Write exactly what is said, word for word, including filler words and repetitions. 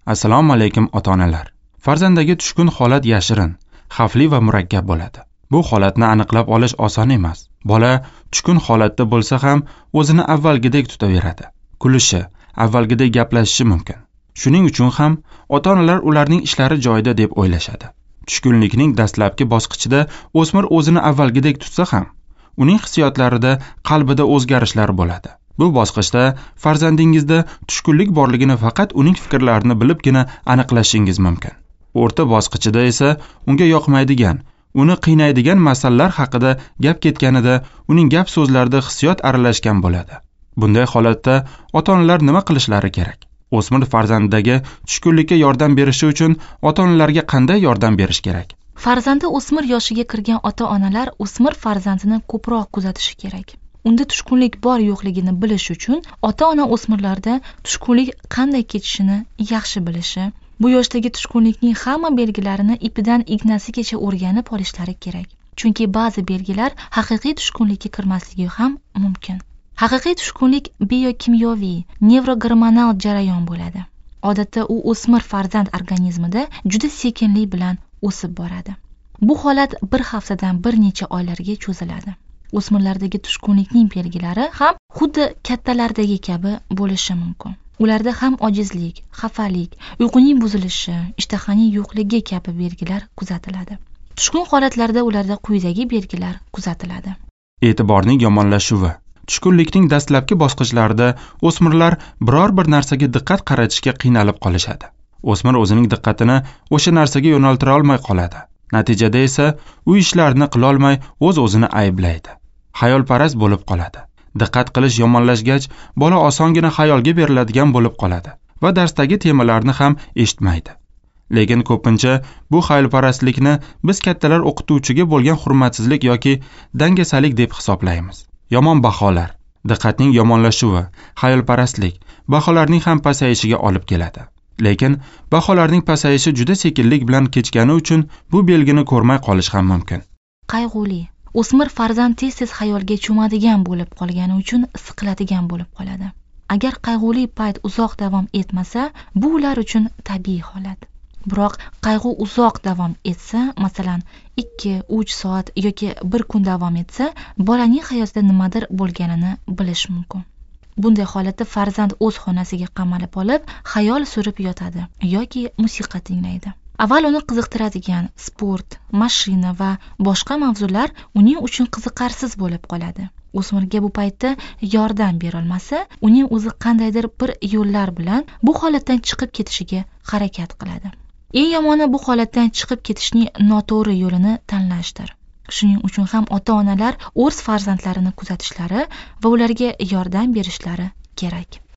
Assalomu alaykum ota-onalar. Farzandagi tushkun holat yashirin, xavfli va murakkab bo'ladi. Bu holatni aniqlab olish oson emas. Bola tushkun holatda bo'lsa ham o'zini avvalgidek tutaveradi. Kulishi, avvalgidek gaplashishi mumkin. Shuning uchun ham ota-onalar ularning ishlari joyida deb o'ylashadi. Tushkunlikning dastlabki bosqichida o'smir o'zini avvalgidek tutsa ham, uning hissiyotlarida, qalbida o'zgarishlar bo'ladi. Bu bosqichda farzandingizda tushkunlik borligini faqat uning fikrlarini bilibgina aniqlashingiz mumkin. O'rta bosqichida esa unga yoqmaydigan, uni qiynaydigan masalalar haqida gap ketganida uning gap so'zlarida hissiyot aralashgan bo'ladi. Bunday holatda ota-onalar nima qilishlari kerak? O'smir farzandidagi tushkunlikka yordam berishi uchun ota-onalarga qanday yordam berish kerak? Farzandi o'smir yoshiga kirgan ota-onalar o'smir farzandini ko'proq kuzatishi kerak. Unda tushkunlik bor yo'qligini bilish uchun ota-ona o'smirlarda tushkunlik qanday kechishini yaxshi bilishi, bu yoshdagi tushkunlikning hamma belgilarini ipidan ignasigacha o'rganib olishlari kerak. Chunki ba'zi belgilar haqiqiy tushkunlikka kirmasligi ham mumkin. Haqiqiy tushkunlik biokimyoviy, nevrogormonal jarayon bo'ladi. Odatda u o'smir farzand organizmida juda sekinlik bilan o'sib boradi. Bu holat bir haftadan bir necha oylarga cho'ziladi. O'smirlardagi tushkunlikning belgilari ham xuddi kattalardagi kabi bo'lishi mumkin. Ularda ham ojizlik, xafalik, uyquning buzilishi, ishtahaning yo'qligi kabi belgilar kuzatiladi. Tushkun holatlarda ularda quyidagi belgilar kuzatiladi. E'tiborning yomonlashuvi. Tushkunlikning dastlabki bosqichlarida o'smirlar biror bir narsaga diqqat qaratishga qiynalib qolishadi. O'smir o'zining diqqatini o'sha narsaga yo'naltira olmay qoladi. Natijada esa u ishlarni qila olmay o'z-o'zini ayblaydi. Xayolparast bo'lib qoladi. Diqqat qilish yomonlashgach, bola osongina xayolga beriladigan bo'lib qoladi va darsdagi temalarni ham eshitmaydi. Lekin ko'pincha bu xayolparastlikni biz kattalar o'qituvchiga bo'lgan hurmatsizlik yoki dangasalik deb hisoblaymiz. Yomon baholar, diqqatning yomonlashuvi, xayolparastlik baholarning ham pasayishiga olib keladi. Lekin baholarning pasayishi juda sekinlik bilan kechgani uchun bu belgini ko'rmay qolish ham mumkin. Qayg'uli. O'smir farzand tez-tez xayolga cho'madigan bo'lib qolgani uchun siqiladigan bo'lib qoladi. Agar qayg'uli payt uzoq davom etmasa, bu ular uchun tabiiy holat. Biroq qayg'u uzoq davom etsa, masalan, ikki uch soat yoki bir kun davom etsa, bolaning hayotida nimadir bo'lganini bilish mumkin. Bunday holatda farzand o'z xonasiga qamalib olib, xayol surib yotadi yoki musiqa tinglaydi. Avval uni qiziqtiradigan sport, mashina va boshqa mavzular uning uchun qiziqarsiz bo'lib qoladi. O'smirga bu paytda yordam bera olmasa, uning o'zi qandaydir bir yo'llar bilan bu holatdan chiqib ketishiga harakat qiladi. Eng yomoni bu holatdan chiqib ketishning noto'g'ri yo'lini tanlashdir. Shuning uchun ham ota-onalar o'z farzandlarini kuzatishlari va ularga yordam berishlari kerak.